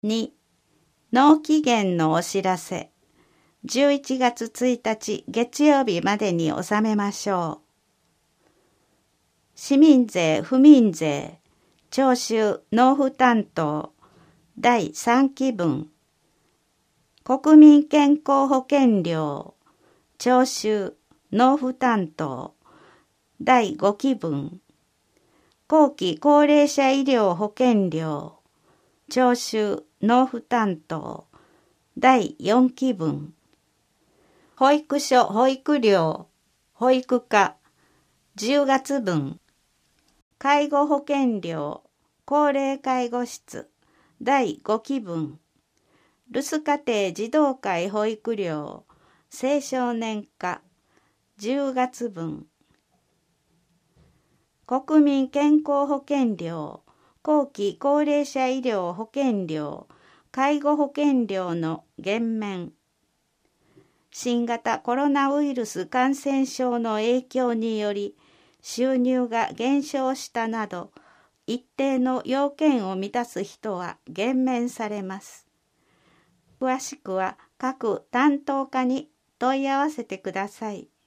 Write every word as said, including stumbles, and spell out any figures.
に、納期限のお知らせ。じゅういちがつついたち月曜日までに納めましょう。市民税・府民税、徴収・納付担当、だいさんきぶん。国民健康保険料、徴収・納付担当、だいごきぶん。後期高齢者医療保険料、徴収・納付担当、だいよんきぶん。保育所保育料、保育課、じゅうがつぶん。介護保険料、高齢介護室、だいごきぶん。留守家庭児童会保育料、青少年課、じゅうがつぶん。国民健康保険料、後期高齢者医療保険料、介護保険料の減免。新型コロナウイルス感染症の影響により収入が減少したなど、一定の要件を満たす人は減免されます。詳しくは各担当課に問い合わせてください。